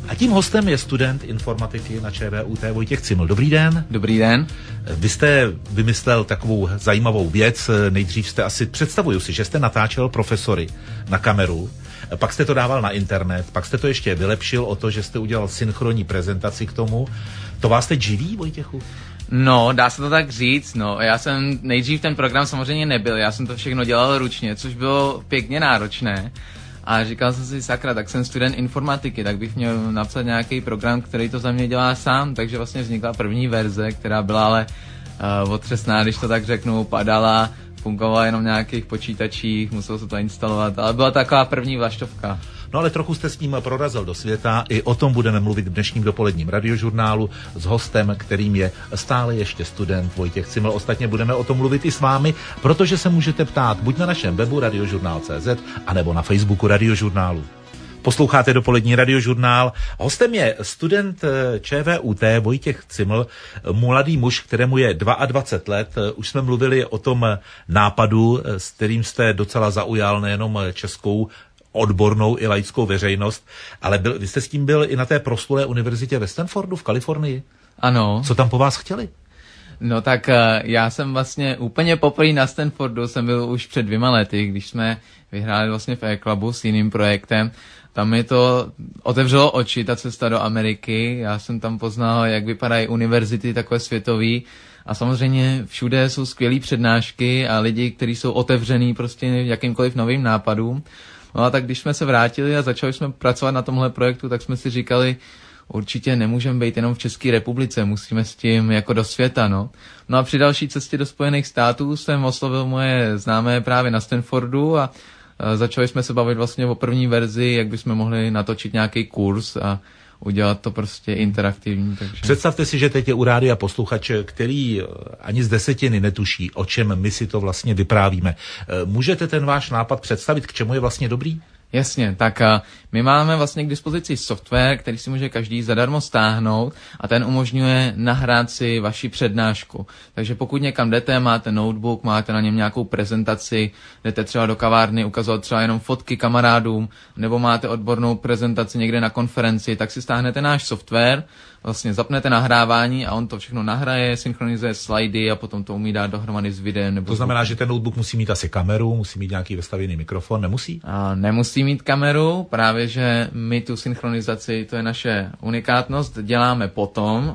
A tím hostem je student informatiky na ČVUT Vojtěch Ciml. Dobrý den. Dobrý den. Vy jste vymyslel takovou zajímavou věc. Nejdřív jste asi, představuju si, že jste natáčel profesory na kameru, pak jste to dával na internet, pak jste to ještě vylepšil o to, že jste udělal synchronní prezentaci k tomu. To vás teď živí, Vojtěchu? No, dá se to tak říct, no. Já jsem nejdřív ten program samozřejmě nebyl, já jsem to všechno dělal ručně, což bylo pěkně náročné. A říkal jsem si, sakra, tak jsem student informatiky, tak bych měl napsat nějaký program, který to za mě dělá sám, takže vlastně vznikla první verze, která byla ale otřesná, když to tak řeknu, padala, fungovala jenom v nějakých počítačích, muselo se to instalovat, ale byla taková první vlaštovka. No ale trochu jste s ním prorazil do světa, i o tom budeme mluvit v dnešním dopoledním radiožurnálu s hostem, kterým je stále ještě student Vojtěch Ciml. Ostatně budeme o tom mluvit i s vámi, protože se můžete ptát buď na našem webu radiožurnál.cz, anebo na Facebooku radiožurnálu. Posloucháte dopolední radiožurnál. Hostem je student ČVUT Vojtěch Ciml, mladý muž, kterému je 22 let. Už jsme mluvili o tom nápadu, s kterým jste docela zaujal nejenom českou odbornou i laickou veřejnost, ale vy jste s tím byl i na té proslulé univerzitě ve Stanfordu v Kalifornii. Ano. Co tam po vás chtěli? No tak já jsem vlastně úplně poprvé na Stanfordu jsem byl už před 2 lety, když jsme vyhráli vlastně v E-Clubu s jiným projektem. Tam mi to otevřelo oči, ta cesta do Ameriky. Já jsem tam poznal, jak vypadají univerzity takové světový. A samozřejmě všude jsou skvělý přednášky a lidi, kteří jsou otevřený prostě jakýmkoliv novým nápadům. No a tak když jsme se vrátili a začali jsme pracovat na tomhle projektu, tak jsme si říkali, určitě nemůžeme být jenom v České republice, musíme s tím jako do světa, no. No a při další cestě do Spojených států jsem oslovil moje známé právě na Stanfordu a začali jsme se bavit vlastně o první verzi, jak bychom mohli natočit nějaký kurz a udělat to prostě interaktivní. Takže. Představte si, že teď je u rádia posluchač, který ani z 10 netuší, o čem my si to vlastně vyprávíme. Můžete ten váš nápad představit, k čemu je vlastně dobrý? Jasně, tak my máme vlastně k dispozici software, který si může každý zadarmo stáhnout a ten umožňuje nahrát si vaši přednášku. Takže pokud někam jdete, máte notebook, máte na něm nějakou prezentaci, jdete třeba do kavárny ukazovat třeba jenom fotky kamarádům, nebo máte odbornou prezentaci někde na konferenci, tak si stáhnete náš software, vlastně zapnete nahrávání a on to všechno nahraje, synchronizuje slidy a potom to umí dát dohromady s videem. Nebo to znamená, že ten notebook musí mít asi kameru, musí mít nějaký vestavěný mikrofon, nemusí? Nemusí mít kameru, právě že my tu synchronizaci, to je naše unikátnost, děláme potom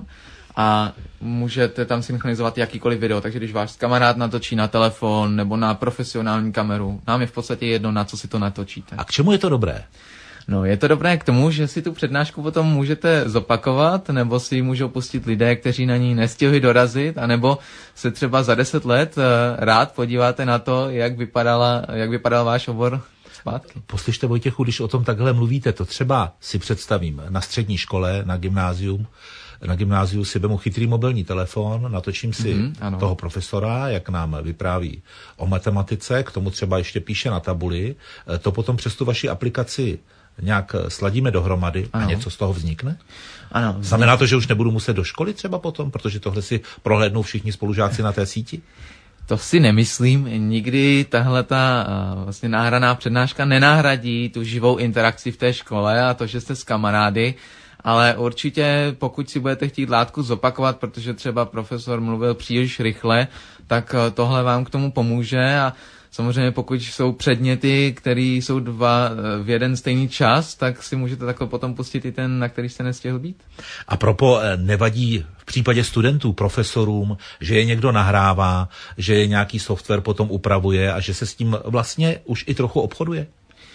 a můžete tam synchronizovat jakýkoliv video, takže když váš kamarád natočí na telefon nebo na profesionální kameru, nám je v podstatě jedno, na co si to natočíte. A k čemu je to dobré? No, je to dobré k tomu, že si tu přednášku potom můžete zopakovat, nebo si ji můžou pustit lidé, kteří na ní nestihli dorazit, anebo se třeba za 10 let rád podíváte na to, jak vypadal váš obor zpátky. Poslyšte, Vojtěchu, když o tom takhle mluvíte, to třeba si představím na střední škole, na gymnázium. Na gymnáziu si vemu chytrý mobilní telefon, natočím si toho profesora, jak nám vypráví o matematice, k tomu třeba ještě píše na tabuli, to potom přes tu vaši aplikaci nějak sladíme dohromady a něco z toho vznikne? Ano. Znamená to, že už nebudu muset do školy třeba potom, protože tohle si prohlédnou všichni spolužáci na té síti? To si nemyslím. Nikdy tahleta vlastně nahraná přednáška nenahradí tu živou interakci v té škole a to, že jste s kamarády, ale určitě pokud si budete chtít látku zopakovat, protože třeba profesor mluvil příliš rychle, tak tohle vám k tomu pomůže a samozřejmě pokud jsou předměty, které jsou 2 v jeden stejný čas, tak si můžete takhle potom pustit i ten, na který jste nestihl být. A propo, nevadí v případě studentů, profesorům, že je někdo nahrává, že je nějaký software potom upravuje a že se s tím vlastně už i trochu obchoduje?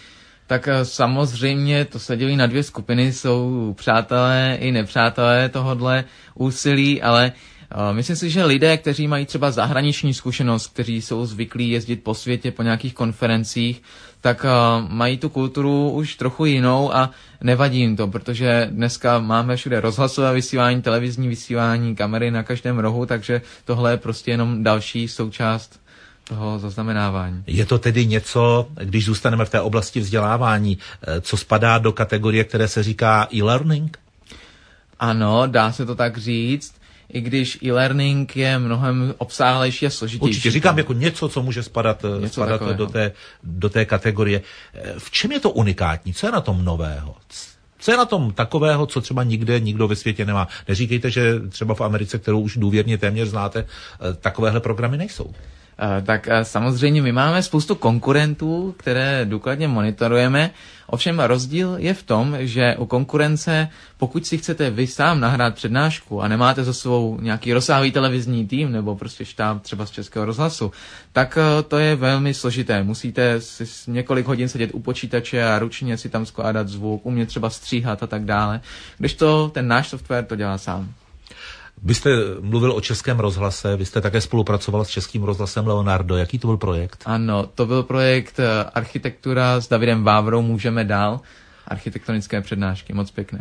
Tak samozřejmě to se dělí na 2 skupiny, jsou přátelé i nepřátelé tohodle úsilí, ale myslím si, že lidé, kteří mají třeba zahraniční zkušenost, kteří jsou zvyklí jezdit po světě, po nějakých konferencích, tak mají tu kulturu už trochu jinou a nevadí jim to, protože dneska máme všude rozhlasové vysílání, televizní vysílání, kamery na každém rohu, takže tohle je prostě jenom další součást toho zaznamenávání. Je to tedy něco, když zůstaneme v té oblasti vzdělávání, co spadá do kategorie, které se říká e-learning? Ano, dá se to tak říct, i když e-learning je mnohem obsáhlejší a složitější. Určitě říkám jako něco, co může spadat do té kategorie. V čem je to unikátní? Co je na tom nového? Co je na tom takového, co třeba nikdo ve světě nemá? Neříkejte, že třeba v Americe, kterou už důvěrně téměř znáte, takovéhle programy nejsou. Tak samozřejmě my máme spoustu konkurentů, které důkladně monitorujeme, ovšem rozdíl je v tom, že u konkurence, pokud si chcete vy sám nahrát přednášku a nemáte za sebou nějaký rozsáhlý televizní tým nebo prostě štáb třeba z Českého rozhlasu, tak to je velmi složité. Musíte si několik hodin sedět u počítače a ručně si tam skládat zvuk, umět třeba stříhat a tak dále, kdežto ten náš software to dělá sám. Vy jste mluvil o Českém rozhlase, vy jste také spolupracoval s Českým rozhlasem Leonardo. Jaký to byl projekt? Ano, to byl projekt Architektura s Davidem Vávrou, můžeme dál. Architektonické přednášky, moc pěkné.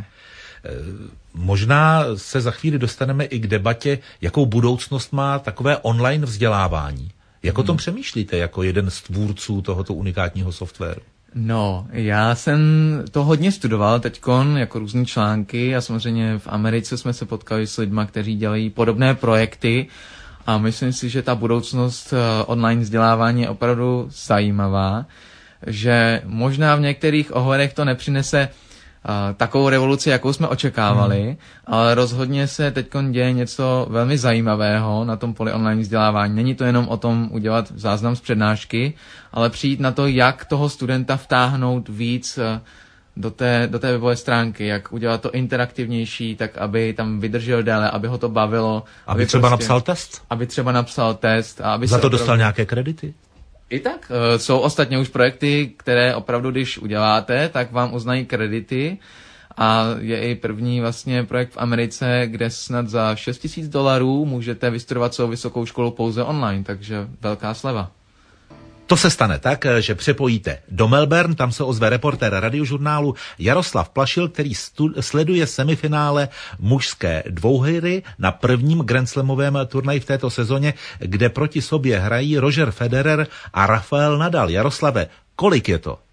Možná se za chvíli dostaneme i k debatě, jakou budoucnost má takové online vzdělávání. Jak o tom přemýšlíte jako jeden z tvůrců tohoto unikátního softwaru? No, já jsem to hodně studoval teďkon, jako různý články a samozřejmě v Americe jsme se potkali s lidma, kteří dělají podobné projekty a myslím si, že ta budoucnost online vzdělávání je opravdu zajímavá, že možná v některých ohledech to nepřinese takovou revoluci, jakou jsme očekávali, ale rozhodně se teďkon děje něco velmi zajímavého na tom poli online vzdělávání. Není to jenom o tom udělat záznam z přednášky, ale přijít na to, jak toho studenta vtáhnout víc do té webové stránky, jak udělat to interaktivnější, tak aby tam vydržel déle, aby ho to bavilo. Aby třeba napsal test? Aby třeba napsal test. A aby za to dostal nějaké kredity? I tak. Jsou ostatně už projekty, které opravdu, když uděláte, tak vám uznají kredity a je i první vlastně projekt v Americe, kde snad za $6,000 můžete vystudovat svou vysokou školu pouze online, takže velká sleva. To se stane tak, že přepojíte do Melbourne, tam se ozve reportér Radiožurnálu Jaroslav Plašil, který sleduje semifinále mužské dvouhry na prvním grandslamovém turnaji v této sezóně, kde proti sobě hrají Roger Federer a Rafael Nadal. Jaroslave, kolik je to?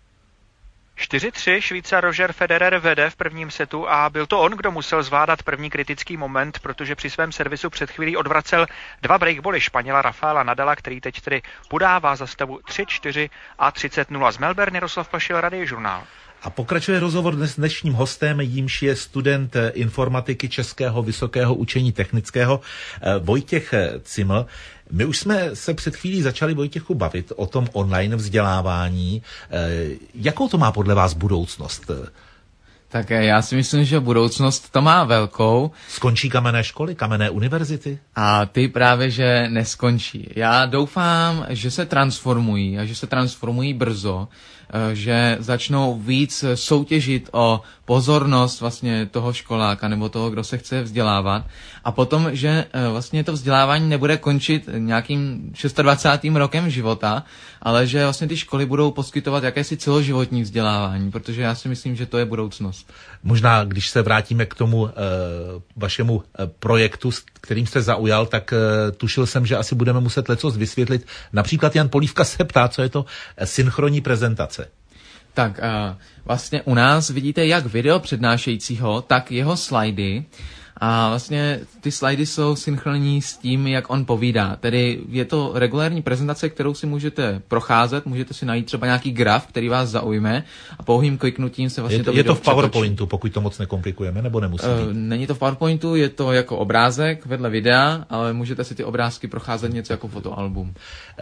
4-3 Švýcar Roger Federer vede v prvním setu a byl to on, kdo musel zvládat první kritický moment, protože při svém servisu před chvílí odvracel 2 breakboly Španěla Rafaela Nadala, který teď tedy podává za stavu 3-4 a 30-0. Z Melbourne Jaroslav Plašil, Radiožurnál. A pokračuje rozhovor s dnešním hostem, jímž je student informatiky Českého vysokého učení technického Vojtěch Ciml. My už jsme se před chvílí začali, Vojtěchu, bavit o tom online vzdělávání. Jakou to má podle vás budoucnost? Tak já si myslím, že budoucnost to má velkou. Skončí kamenné školy, kamenné univerzity? A ty právě, že neskončí. Já doufám, že se transformují a že se transformují brzo, že začnou víc soutěžit o pozornost vlastně toho školáka nebo toho, kdo se chce vzdělávat a potom, že vlastně to vzdělávání nebude končit nějakým 26. rokem života, ale že vlastně ty školy budou poskytovat jakési celoživotní vzdělávání, protože já si myslím, že to je budoucnost. Možná, když se vrátíme k tomu vašemu projektu, s kterým jste zaujal, tak tušil jsem, že asi budeme muset lecos vysvětlit. Například Jan Polívka se ptá, co je to synchronní prezentace. Tak vlastně u nás vidíte jak video přednášejícího, tak jeho slajdy. A vlastně ty slajdy jsou synchronní s tím, jak on povídá. Tedy je to regulární prezentace, kterou si můžete procházet, můžete si najít třeba nějaký graf, který vás zaujme a pouhým kliknutím se vlastně je to v PowerPointu, pokud to moc nekomplikujeme, nebo nemusí být? Není to v PowerPointu, je to jako obrázek vedle videa, ale můžete si ty obrázky procházet něco jako fotoalbum.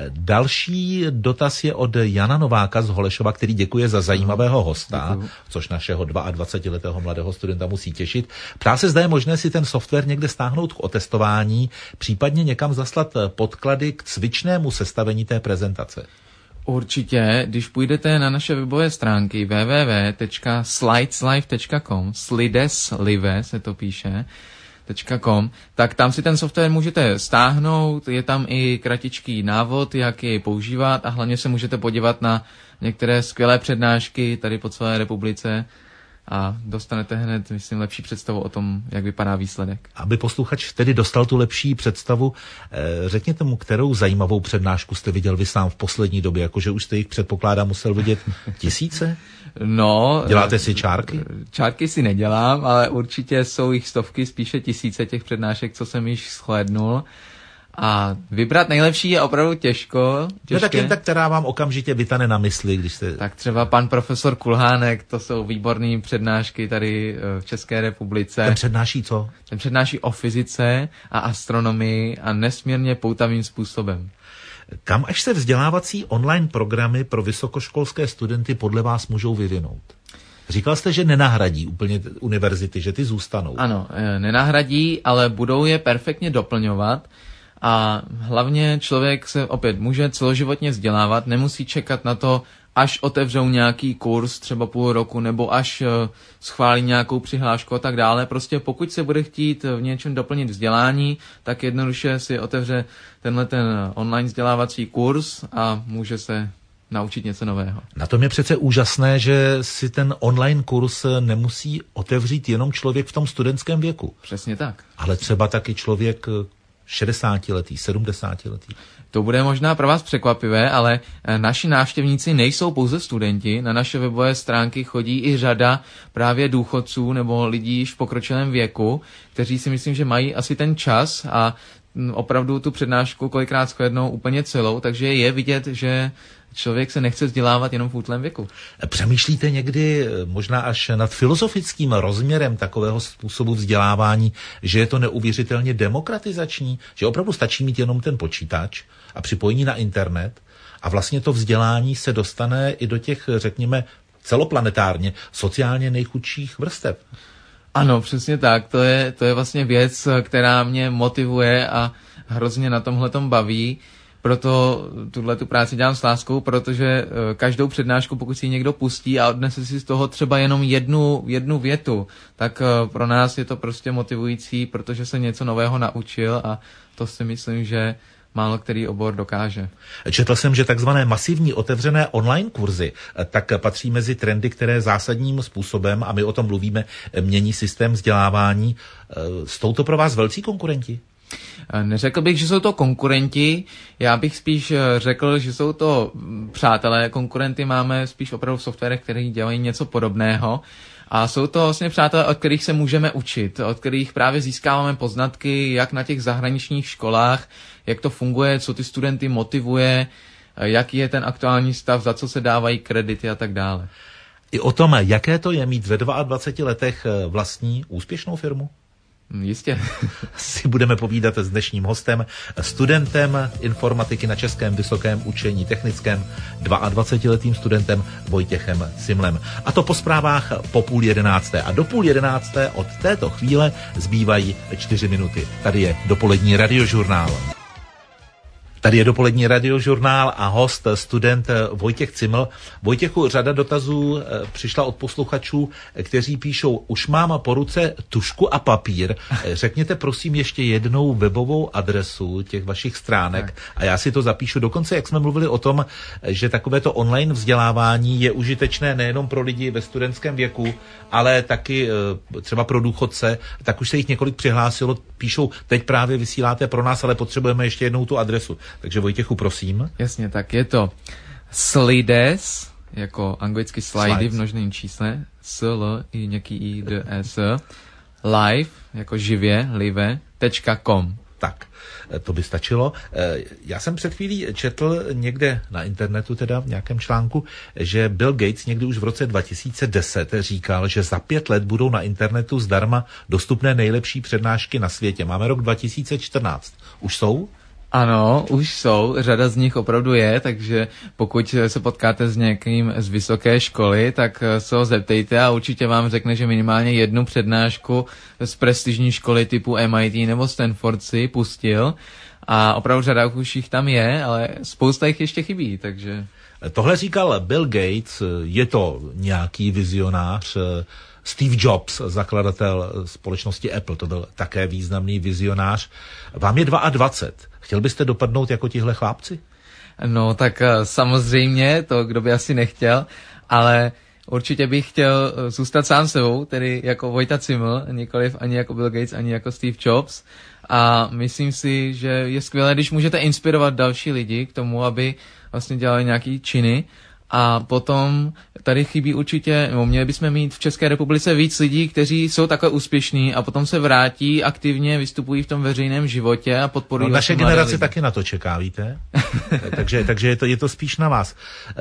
Další dotaz je od Jana Nováka z Holešova, který děkuje za zajímavého hosta, Děkuju. Což našeho 22letého mladého studenta musí těšit. Ptá se, zda je možné si ten software někde stáhnout k otestování, případně někam zaslat podklady k cvičnému sestavení té prezentace. Určitě, když půjdete na naše webové stránky www.slideslive.com, slideslive se to píše, .com, tak tam si ten software můžete stáhnout, je tam i kratičký návod, jak jej používat a hlavně se můžete podívat na některé skvělé přednášky tady po celé republice a dostanete hned, myslím, lepší představu o tom, jak vypadá výsledek. Aby posluchač tedy dostal tu lepší představu, řekněte mu, kterou zajímavou přednášku jste viděl vy sám v poslední době, jakože už jste jich, předpokládám, musel vidět tisíce? No. Děláte si čárky? Čárky si nedělám, ale určitě jsou jich stovky, spíše tisíce těch přednášek, co jsem již shlédnul. A vybrat nejlepší je opravdu těžké. No tak jen ta, která vám okamžitě vytane na mysli, když se... Tak třeba pan profesor Kulhánek, to jsou výborné přednášky tady v České republice. Ten přednáší co? Ten přednáší o fyzice a astronomii a nesmírně poutavým způsobem. Kam až se vzdělávací online programy pro vysokoškolské studenty podle vás můžou vyvinout? Říkal jste, že nenahradí úplně univerzity, že ty zůstanou. Ano, nenahradí, ale budou je perfektně doplňovat a hlavně člověk se opět může celoživotně vzdělávat, nemusí čekat na to, až otevřou nějaký kurz, třeba půl roku, nebo až schválí nějakou přihlášku a tak dále. Prostě pokud se bude chtít v něčem doplnit vzdělání, tak jednoduše si otevře ten online vzdělávací kurz a může se naučit něco nového. Na tom je přece úžasné, že si ten online kurz nemusí otevřít jenom člověk v tom studentském věku. Přesně tak. Ale třeba taky člověk 60letý, 70letý. To bude možná pro vás překvapivé, ale naši návštěvníci nejsou pouze studenti. Na naše webové stránky chodí i řada právě důchodců nebo lidí již v pokročilém věku, kteří si myslím, že mají asi ten čas a opravdu tu přednášku kolikrát shlédnou úplně celou, takže je vidět, že člověk se nechce vzdělávat jenom v útlém věku. Přemýšlíte někdy možná až nad filozofickým rozměrem takového způsobu vzdělávání, že je to neuvěřitelně demokratizační, že opravdu stačí mít jenom ten počítač a připojení na internet a vlastně to vzdělání se dostane i do těch, řekněme, celoplanetárně sociálně nejchudších vrstev? Ano, přesně tak. To je vlastně věc, která mě motivuje a hrozně na tomhletom baví. Proto tu práci dělám s láskou, protože každou přednášku, pokud si ji někdo pustí a odnese si z toho třeba jenom jednu větu, tak pro nás je to prostě motivující, protože se něco nového naučil a to si myslím, že málo který obor dokáže. Četl jsem, že takzvané masivní otevřené online kurzy tak patří mezi trendy, které zásadním způsobem, a my o tom mluvíme, mění systém vzdělávání. Jsou to pro vás velcí konkurenti? Neřekl bych, že jsou to konkurenti, já bych spíš řekl, že jsou to přátelé. Konkurenty máme spíš opravdu v softwarech, které dělají něco podobného. A jsou to vlastně přátelé, od kterých se můžeme učit, od kterých právě získáváme poznatky, jak na těch zahraničních školách, jak to funguje, co ty studenty motivuje, jaký je ten aktuální stav, za co se dávají kredity a tak dále. I o tom, jaké to je mít ve 22 letech vlastní úspěšnou firmu? Jistě. Si budeme povídat s dnešním hostem, studentem informatiky na Českém vysokém učení technickém, 22letým studentem Vojtěchem Cimlem. A to po zprávách po 10:30. A do 10:30 od této chvíle zbývají 4 minuty. Tady je dopolední radiožurnál. Tady je dopolední radiožurnál a host, student Vojtěch Ciml. Vojtěchu, řada dotazů přišla od posluchačů, kteří píšou, už mám po ruce tužku a papír. Řekněte prosím ještě jednou webovou adresu těch vašich stránek a já si to zapíšu. Dokonce, jak jsme mluvili o tom, že takovéto online vzdělávání je užitečné nejenom pro lidi ve studentském věku, ale taky třeba pro důchodce, tak už se jich několik přihlásilo, píšou, teď právě vysíláte pro nás, ale potřebujeme ještě jednou tu adresu. Takže Vojtěchu, prosím. Jasně, tak je to slides, jako anglicky slidy v množném čísle, sl i nějaký i d s, live, jako živě, live.com. Tak, to by stačilo. Já jsem před chvílí četl někde na internetu, teda v nějakém článku, že Bill Gates někdy už v roce 2010 říkal, že za 5 let budou na internetu zdarma dostupné nejlepší přednášky na světě. Máme rok 2014. Už jsou? Ano, už jsou, řada z nich opravdu je, takže pokud se potkáte s někým z vysoké školy, tak se ho zeptejte a určitě vám řekne, že minimálně jednu přednášku z prestižní školy typu MIT nebo Stanford si pustil a opravdu řada už jich tam je, ale spousta jich ještě chybí, takže... Tohle říkal Bill Gates, je to nějaký vizionář. Steve Jobs, zakladatel společnosti Apple, to byl také významný vizionář. Vám je 22. Chtěl byste dopadnout jako tihle chlápci? No tak samozřejmě, to kdo by asi nechtěl, ale určitě bych chtěl zůstat sám sebou, tedy jako Vojta Ciml, nikoliv ani jako Bill Gates, ani jako Steve Jobs. A myslím si, že je skvělé, když můžete inspirovat další lidi k tomu, aby vlastně dělali nějaký činy A potom tady chybí určitě, měli bychom mít v České republice víc lidí, kteří jsou takhle úspěšní a potom se vrátí, aktivně vystupují v tom veřejném životě a podporují. No, naše generace taky na to čeká, víte? takže je to spíš na vás.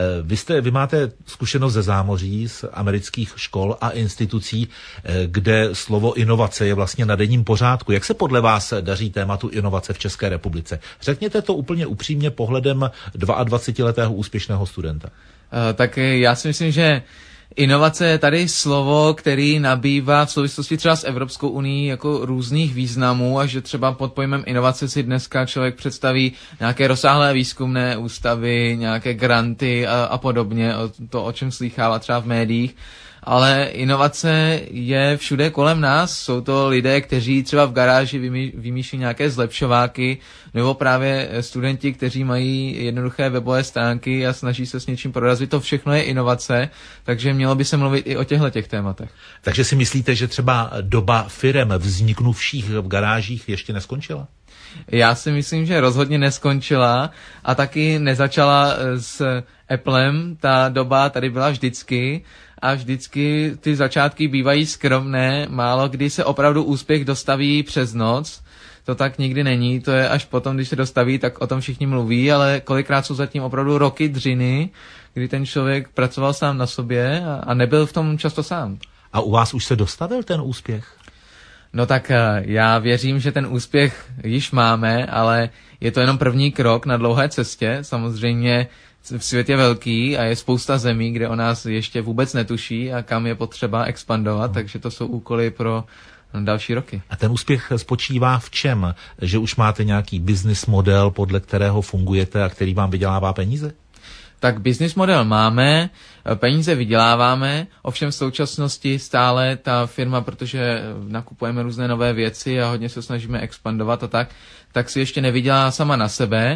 Vy máte zkušenost ze zámoří, z amerických škol a institucí, kde slovo inovace je vlastně na denním pořádku. Jak se podle vás daří tématu inovace v České republice? Řekněte to úplně upřímně pohledem 22letého úspěšného studenta. Tak já si myslím, že inovace je tady slovo, který nabývá v souvislosti třeba s Evropskou unií jako různých významů a že třeba pod pojmem inovace si dneska člověk představí nějaké rozsáhlé výzkumné ústavy, nějaké granty a podobně, to, o čem slýchává třeba v médiích. Ale inovace je všude kolem nás. Jsou to lidé, kteří třeba v garáži vymýšlí nějaké zlepšováky, nebo právě studenti, kteří mají jednoduché webové stránky a snaží se s něčím prorazit. To všechno je inovace, takže mělo by se mluvit i o těchto tématech. Takže si myslíte, že třeba doba firem vzniknuvších v garážích ještě neskončila? Já si myslím, že rozhodně neskončila a taky nezačala s Applem. Ta doba tady byla vždycky a vždycky ty začátky bývají skromné, málo kdy se opravdu úspěch dostaví přes noc. To tak nikdy není, to je až potom, když se dostaví, tak o tom všichni mluví, ale kolikrát jsou zatím opravdu roky dřiny, kdy ten člověk pracoval sám na sobě a nebyl v tom často sám. A u vás už se dostavil ten úspěch? No tak já věřím, že ten úspěch již máme, ale je to jenom první krok na dlouhé cestě. Samozřejmě svět je velký a je spousta zemí, kde o nás ještě vůbec netuší a kam je potřeba expandovat, takže to jsou úkoly pro další roky. A ten úspěch spočívá v čem? Že už máte nějaký business model, podle kterého fungujete a který vám vydělává peníze? Tak business model máme, peníze vyděláváme, ovšem v současnosti stále ta firma, protože nakupujeme různé nové věci a hodně se snažíme expandovat a tak si ještě nevydělá sama na sebe,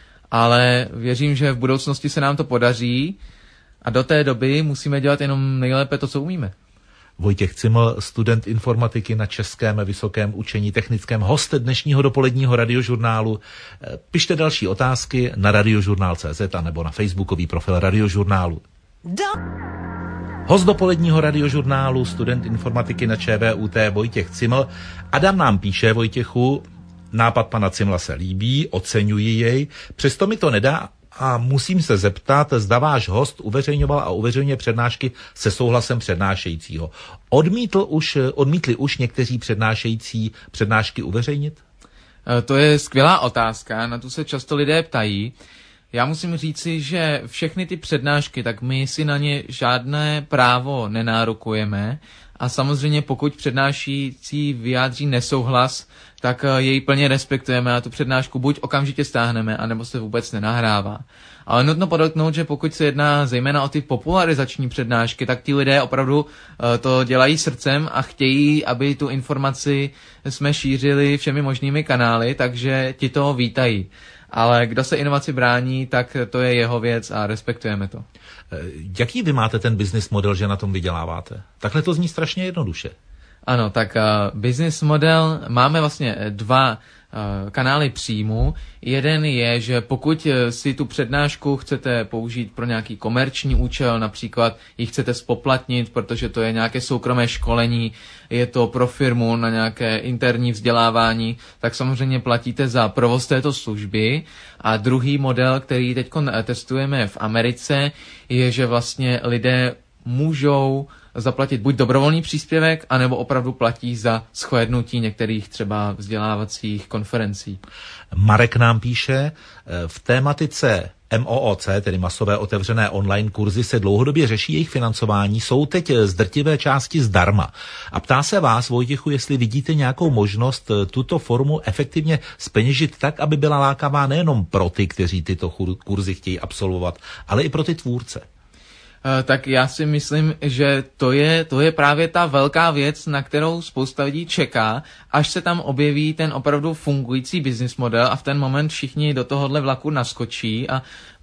ale věřím, že v budoucnosti se nám to podaří a do té doby musíme dělat jenom nejlépe to, co umíme. Vojtěch Ciml, student informatiky na Českém vysokém učení technickém, host dnešního dopoledního radiožurnálu. Pište další otázky na radiožurnál.cz a nebo na facebookový profil radiožurnálu. Host dopoledního radiožurnálu, student informatiky na ČVUT Vojtěch Ciml. Adam nám píše: Vojtěchu, nápad pana Cimla se líbí, oceňuji jej, přesto mi to nedá a musím se zeptat, zda váš host uveřejňoval a uveřejňuje přednášky se souhlasem přednášejícího. Odmítli už někteří přednášející přednášky uveřejnit? To je skvělá otázka, na tu se často lidé ptají. Já musím říci, že všechny ty přednášky, tak my si na ně žádné právo nenárokujeme a samozřejmě pokud přednášející vyjádří nesouhlas, tak jej plně respektujeme a tu přednášku buď okamžitě stáhneme, anebo se vůbec nenahrává. Ale nutno podotknout, že pokud se jedná zejména o ty popularizační přednášky, tak ti lidé opravdu to dělají srdcem a chtějí, aby tu informaci jsme šířili všemi možnými kanály, takže ti to vítají. Ale kdo se inovaci brání, tak to je jeho věc a respektujeme to. Jaký vy máte ten business model, že na tom vyděláváte? Takhle to zní strašně jednoduše. Ano, tak business model, máme vlastně dva kanály příjmu. Jeden je, že pokud si tu přednášku chcete použít pro nějaký komerční účel, například ji chcete spoplatnit, protože to je nějaké soukromé školení, je to pro firmu na nějaké interní vzdělávání, tak samozřejmě platíte za provoz této služby. A druhý model, který teď testujeme v Americe, je, že vlastně lidé můžou zaplatit buď dobrovolný příspěvek, anebo opravdu platí za shlédnutí některých třeba vzdělávacích konferencí. Marek nám píše: v tématice MOOC, tedy masové otevřené online kurzy, se dlouhodobě řeší jejich financování, jsou teď z drtivé části zdarma. A ptá se vás, Vojtěchu, jestli vidíte nějakou možnost tuto formu efektivně zpeněžit tak, aby byla lákavá nejenom pro ty, kteří tyto kurzy chtějí absolvovat, ale i pro ty tvůrce. Tak já si myslím, že to je právě ta velká věc, na kterou spousta lidí čeká, až se tam objeví ten opravdu fungující business model a v ten moment všichni do tohohle vlaku naskočí a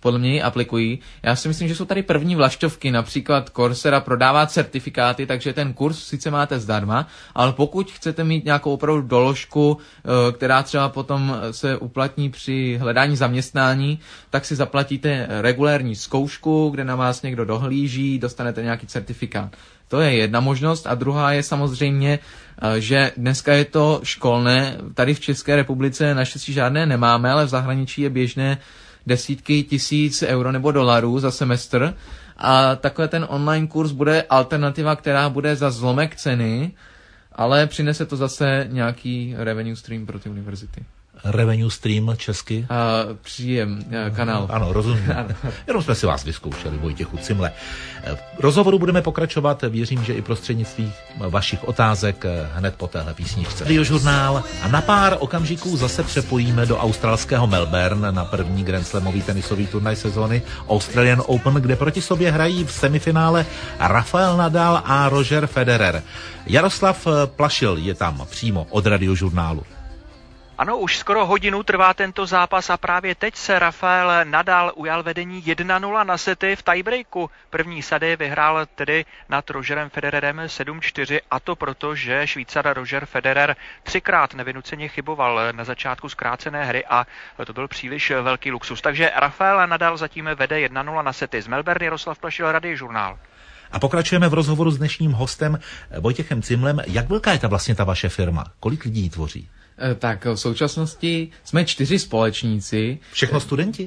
podle mě ji aplikují. Já si myslím, že jsou tady první vlaštovky, například Coursera prodává certifikáty, takže ten kurz sice máte zdarma, ale pokud chcete mít nějakou opravdu doložku, která třeba potom se uplatní při hledání zaměstnání, tak si zaplatíte regulérní zkoušku, kde na vás někdo dohlíží, dostanete nějaký certifikát. To je jedna možnost a druhá je samozřejmě, že dneska je to školné. Tady v České republice naštěstí žádné nemáme, ale v zahraničí je běžné desítky tisíc euro nebo dolarů za semestr a takhle ten online kurz bude alternativa, která bude za zlomek ceny, ale přinese to zase nějaký revenue stream pro ty univerzity. Revenue stream česky? Příjem, kanál. Ano, rozumím. Jenom jsme si vás vyzkoušeli, Vojtěchu Cimle. V rozhovoru budeme pokračovat, věřím, že i prostřednictvím vašich otázek hned po téhle písničce. Radiožurnál a na pár okamžiků zase přepojíme do australského Melbourne na první Grand Slamový tenisový turnaj sezóny Australian Open, kde proti sobě hrají v semifinále Rafael Nadal a Roger Federer. Jaroslav Plašil je tam přímo od Radiožurnálu. Ano, už skoro hodinu trvá tento zápas a právě teď se Rafael Nadal ujal vedení 1-0 na sety v tiebreaku. První sady vyhrál tedy nad Rogerem Federerem 7-4 a to proto, že Švýcar Roger Federer 3krát nevinuceně chyboval na začátku zkrácené hry a to byl příliš velký luxus. Takže Rafael Nadal zatím vede 1-0 na sety. Z Melbourne Jaroslav Plašil, Radiožurnál. A pokračujeme v rozhovoru s dnešním hostem Vojtěchem Cimlem. Jak velká je ta vaše firma? Kolik lidí tvoří? Tak v současnosti jsme 4 společníci. Všechno studenti?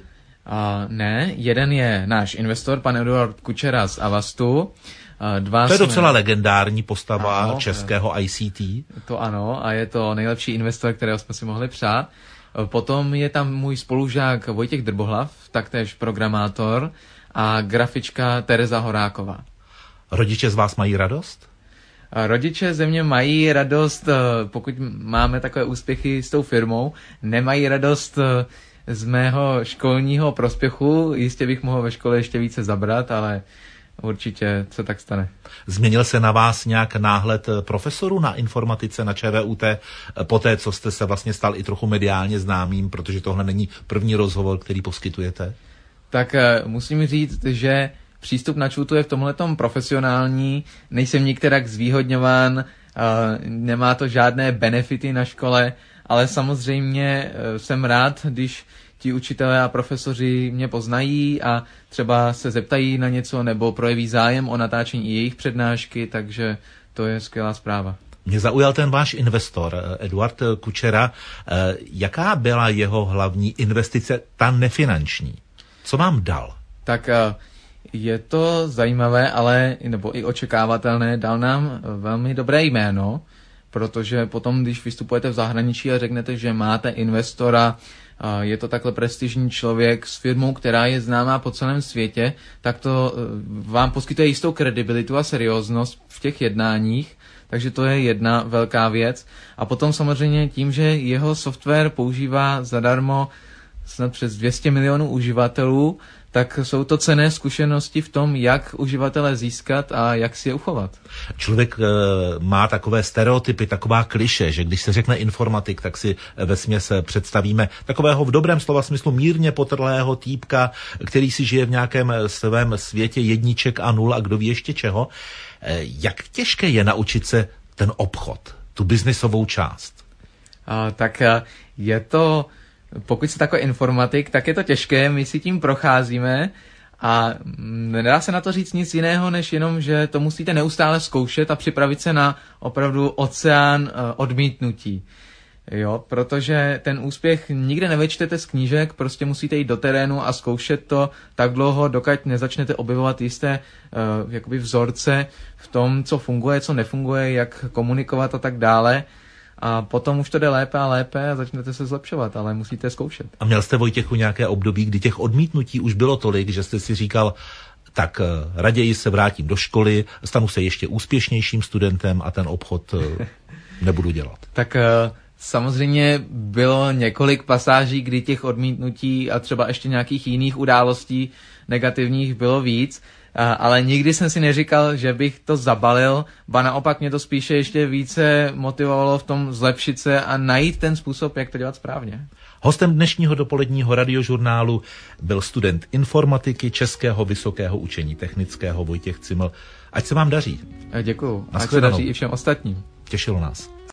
Ne, jeden je náš investor, pan Eduard Kučera z Avastu. To je docela legendární postava českého ICT. To ano, a je to nejlepší investor, kterého jsme si mohli přát. Potom je tam můj spolužák Vojtěch Drbohlav, taktéž programátor, a grafička Tereza Horáková. Rodiče z vás mají radost? Rodiče ze mě mají radost, pokud máme takové úspěchy s tou firmou, nemají radost z mého školního prospěchu, jistě bych mohl ve škole ještě více zabrat, ale určitě se tak stane. Změnil se na vás nějak náhled profesorů na informatice na ČVUT poté, co jste se vlastně stal i trochu mediálně známým, protože tohle není první rozhovor, který poskytujete? Tak musím říct, že přístup na ČVUT je v tomhletom profesionální, nejsem nikterak zvýhodňován, nemá to žádné benefity na škole, ale samozřejmě jsem rád, když ti učitelé a profesoři mě poznají a třeba se zeptají na něco nebo projeví zájem o natáčení i jejich přednášky, takže to je skvělá zpráva. Mě zaujal ten váš investor, Eduard Kučera. Jaká byla jeho hlavní investice, ta nefinanční? Co vám dal? Tak je to zajímavé, ale nebo i očekávatelné, dal nám velmi dobré jméno, protože potom, když vystupujete v zahraničí a řeknete, že máte investora, je to takhle prestižní člověk s firmou, která je známá po celém světě, tak to vám poskytuje jistou kredibilitu a serióznost v těch jednáních, takže to je jedna velká věc. A potom samozřejmě tím, že jeho software používá zadarmo snad přes 200 milionů uživatelů, tak jsou to cenné zkušenosti v tom, jak uživatele získat a jak si je uchovat. Člověk má takové stereotypy, taková kliše, že když se řekne informatik, tak si vesměs představíme takového v dobrém slova smyslu mírně potrlého týpka, který si žije v nějakém svém světě jedniček a nul a kdo ví ještě čeho. Jak těžké je naučit se ten obchod, tu biznisovou část? Tak je to... Pokud jste takový informatik, tak je to těžké, my si tím procházíme a nedá se na to říct nic jiného, než jenom, že to musíte neustále zkoušet a připravit se na opravdu oceán odmítnutí. Jo, protože ten úspěch nikde nevyčtete z knížek, prostě musíte jít do terénu a zkoušet to tak dlouho, dokud nezačnete objevovat jisté jakoby vzorce v tom, co funguje, co nefunguje, jak komunikovat a tak dále. A potom už to jde lépe a lépe a začnete se zlepšovat, ale musíte zkoušet. A měl jste, Vojtěchu, nějaké období, kdy těch odmítnutí už bylo tolik, že jste si říkal, tak raději se vrátím do školy, stanu se ještě úspěšnějším studentem a ten obchod nebudu dělat? Tak samozřejmě bylo několik pasáží, kdy těch odmítnutí a třeba ještě nějakých jiných událostí negativních bylo víc, ale nikdy jsem si neříkal, že bych to zabalil, ba naopak mě to spíše ještě více motivovalo v tom zlepšit se a najít ten způsob, jak to dělat správně. Hostem dnešního dopoledního radiožurnálu byl student informatiky Českého vysokého učení technického Vojtěch Ciml. Ať se vám daří. Děkuju. Ať se daří i všem ostatním. Těšilo nás.